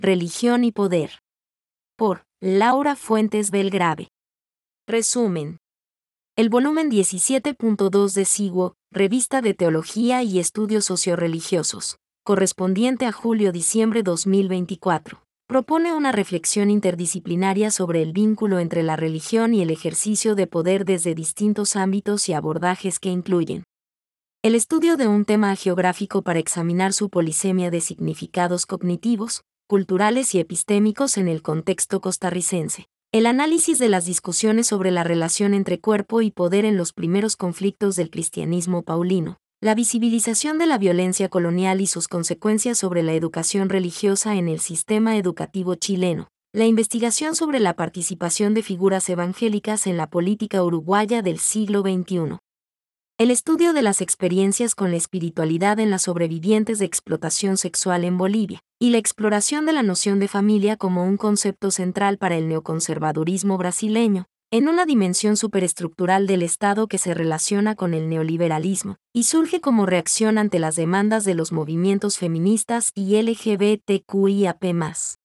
Religión y Poder. Por Laura Fuentes Belgrave. Resumen. El volumen 17.2 de SIGUO, Revista de Teología y Estudios Sociorreligiosos, correspondiente a julio-diciembre 2024, propone una reflexión interdisciplinaria sobre el vínculo entre la religión y el ejercicio de poder desde distintos ámbitos y abordajes que incluyen el estudio de un tema geográfico para examinar su polisemia de significados cognitivos, culturales y epistémicos en el contexto costarricense. El análisis de las discusiones sobre la relación entre cuerpo y poder en los primeros conflictos del cristianismo paulino. La visibilización de la violencia colonial y sus consecuencias sobre la educación religiosa en el sistema educativo chileno. La investigación sobre la participación de figuras evangélicas en la política uruguaya del siglo XXI. El estudio de las experiencias con la espiritualidad en las sobrevivientes de explotación sexual en Bolivia, y la exploración de la noción de familia como un concepto central para el neoconservadurismo brasileño, en una dimensión superestructural del Estado que se relaciona con el neoliberalismo, y surge como reacción ante las demandas de los movimientos feministas y LGBTQIAP+.